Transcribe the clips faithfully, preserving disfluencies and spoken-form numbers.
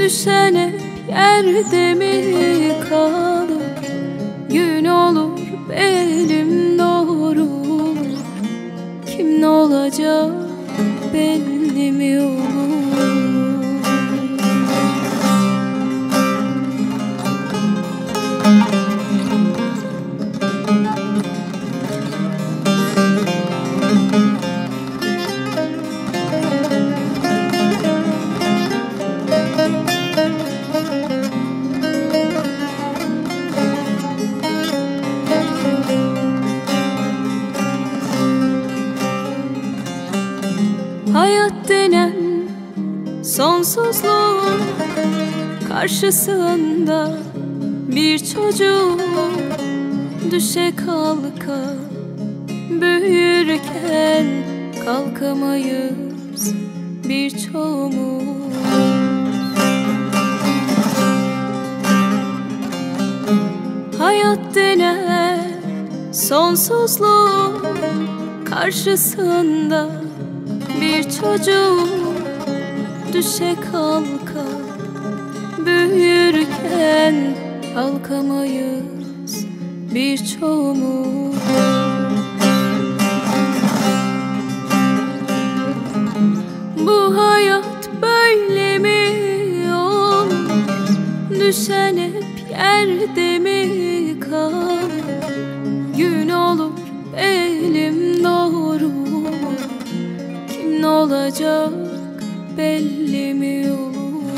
Düşen hep yerde mi kalır? Gün olur benim doğrulur. Kim ne olacak belli mi olur? Hayat denen sonsuzluğun karşısında bir çocuk düşe kalka büyürken kalkamayız birçoğumuz. Hayat denen sonsuzluğun karşısında bir çocuk düşe kalka büyürken kalkamayız birçoğumuz. Bu hayat böyle mi olur? Düşen hep yerde mi kalır? Gün olur elim doğru, ne olacak belli mi olur?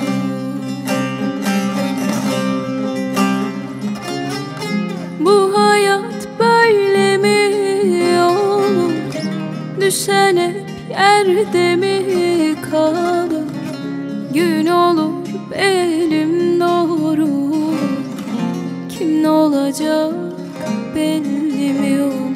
Bu hayat böyle mi olur? Düşen hep yerde mi kalır? Gün olur benim doğru. Kim ne olacak belli mi olur?